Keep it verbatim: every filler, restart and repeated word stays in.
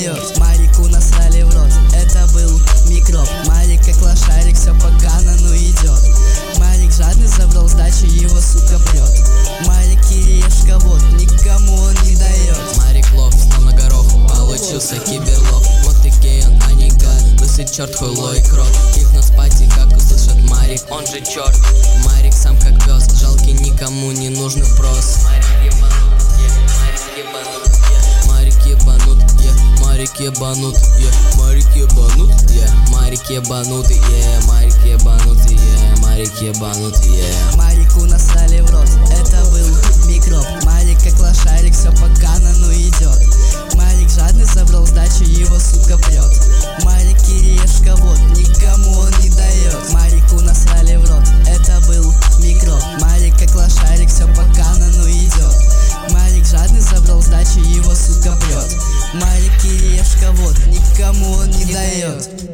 дает. Марику насрали в рот, это был микроб. Марик как лошарик, все по Ганану идет. Марик жадный, забрал сдачу, его сука прет. Марик кириешка, вот, никому он не дает. Марик лох, стал на гороху, получился киберлох. Вот и гей он, а не гад, лысый черт, хуйло и крот. Их на спати, как услышат Марик, он же черт. Марик сам как пес, жалкий, никому не нужный прос. Марик ебанут, yeah, Марик ебанут, yeah, Марик ебанут, yeah, Марик ебанут, yeah, Марик ебанут, yeah, Марик ебанут, yeah. Марику насрали в рот, это был микроб. Марик как лошарик, все по Ганану идет. Марик жадный, забрал сдачу, его сука прет. Марик кириешка, вот, никому он не дает. Марику насрали в рот, это был микроб. Марик как лошарик, все по Ганану идет. Марик жадный, забрал сдачу, его сука прет. Марик кириешка, вот, никому он не дает.